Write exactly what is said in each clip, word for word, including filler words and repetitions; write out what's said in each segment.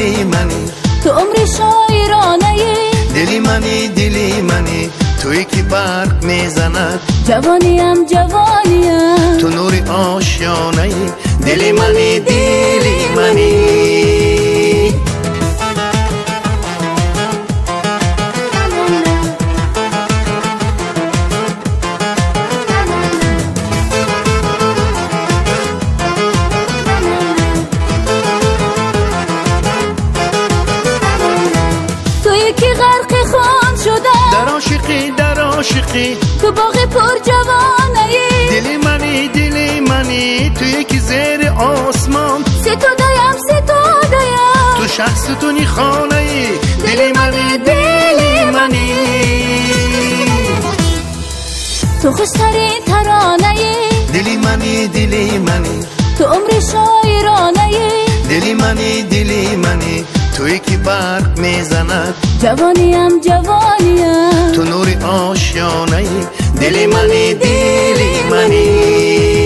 دلی منی، تو عمر شاعرانه دلی منی دلی منی، توی که برق میزند جوانیم جوانیم، تو نور آشیانه دلی منی دلی منی. در عاشقی در عاشقی تو باغ پر جوانه‌ای، دلی منی دلی منی، تو یکی زیر آسمان ستوده‌ام ستوده‌ام، تو شخص تو نی خانه‌ای دلی منی دلی منی، تو خوشترین ترانه‌ای دلی منی دلی منی، تو عمر شاعرانه‌ای دلی منی دلی منی، توی که برق میزند جوانیم جوانیم، تو نور آشیانه دلی منی دلی منی.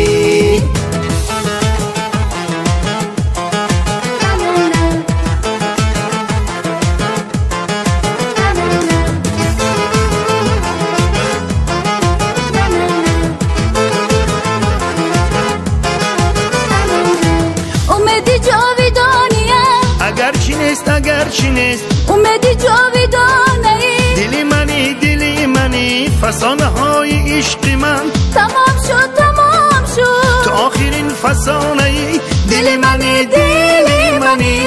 اومدی جاویدانیه اگر چی نیست اگر چی نیست، اومدی جاویدانه دلی منی دلی منی، فسانه های عشق من تمام شد تمام شد، تو آخرین فسانه دلی منی دلی منی،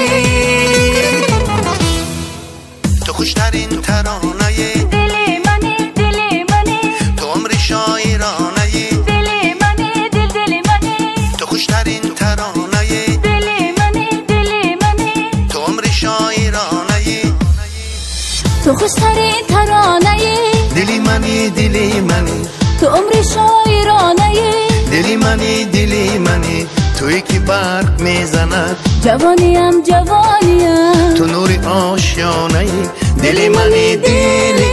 تو خوشترین ترانه دلی منی دلی منی، تو عمر شاعرانه دلی منی دل دلی منی، تو خوشترین ترانه دلی منی دلی منی، تو عمر شاعرانه تو خوشترین ترانه دلی منی دلی منی، تو عمر شاعرانه دلی منی دلی منی، توی که برق میزند جوانیم جوانیم، تو نور آشیانه دلی منی دلی